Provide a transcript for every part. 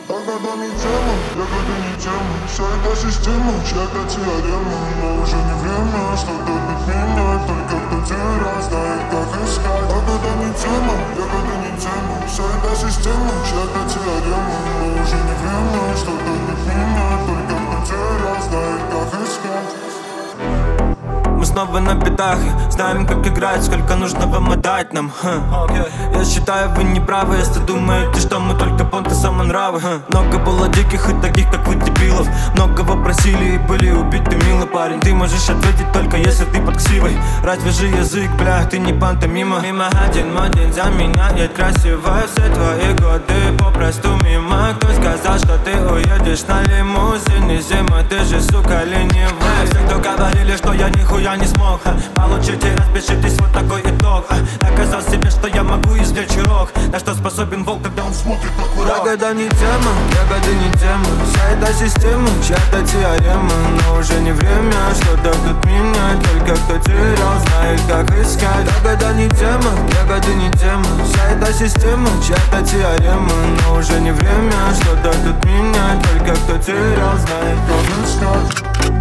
Когда не тема, ягоды не тема. Вся эта система, чья-то теорема. Но уже не время что-то тут менять. Только кто терял, знает как искать. Когда не тема, ягоды не тема. Вся эта система, чья-то теорема. Но уже не время что-то тут менять. Только кто терял, знает как искать. Мы снова на бедах, знаем как играть, сколько нужно вам отдать нам. Я считаю, вы не правы, если думаете, что мы только понты самонравы. Много было диких и таких, как вы, дебилов. Многого просили и были убиты, милый парень. Ты можешь ответить только если ты под ксивой. Разве же язык, бля, ты не пантомима. Мимо один мой день заменяет красиво все твои годы попросту мимо. Кто сказал, что ты уедешь на лимузине зимой? Ты же, сука, ленивый. Все, кто говорили, что я нихуя не смог получите, распишитесь, вот такой итог. Доказал себе, что я могу извлечь урок. На что способен волк, когда он смотрит на курок. Ягода не тема, ягоды не тема. Вся эта система, чья-то теорема. Но уже не время что-то тут менять. Только кто терял, знает как искать. Ягода не тема, ягоды не тема. Вся эта система, чья-то теорема. Но уже не время что-то тут менять. Только кто терял, знает как искать.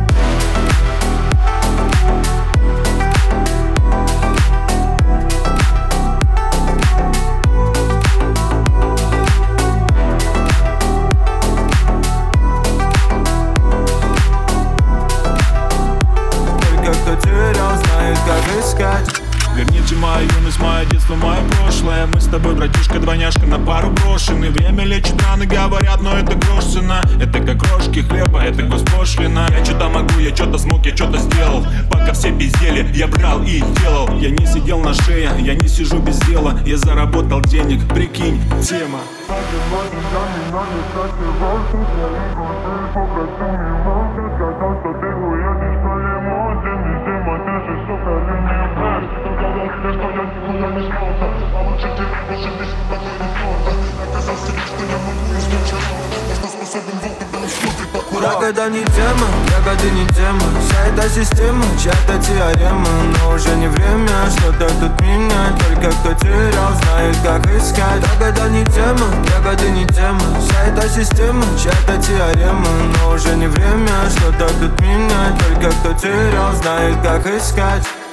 Верните мою юность, мое детство, мое прошлое. Мы с тобой, братишка, двойняшка, на пару брошены. Время лечит раны, говорят, но это грош цена. Это как крошки хлеба, это госпошлина. Я что-то могу, я что-то смог, я что-то сделал. Пока все пиздели, я брал и делал. Я не сидел на шее, я не сижу без дела. Я заработал денег, прикинь, тема. Ягода не тема, ягоды не тема. Вся эта система, чья-то теорема. Но уже не время что-то тут менять. Только кто терял, знает как искать. Ягода не тема, ягоды не тема. Вся эта система, чья-то теорема. Но уже не время что-то тут менять. Только кто терял, знает как искать.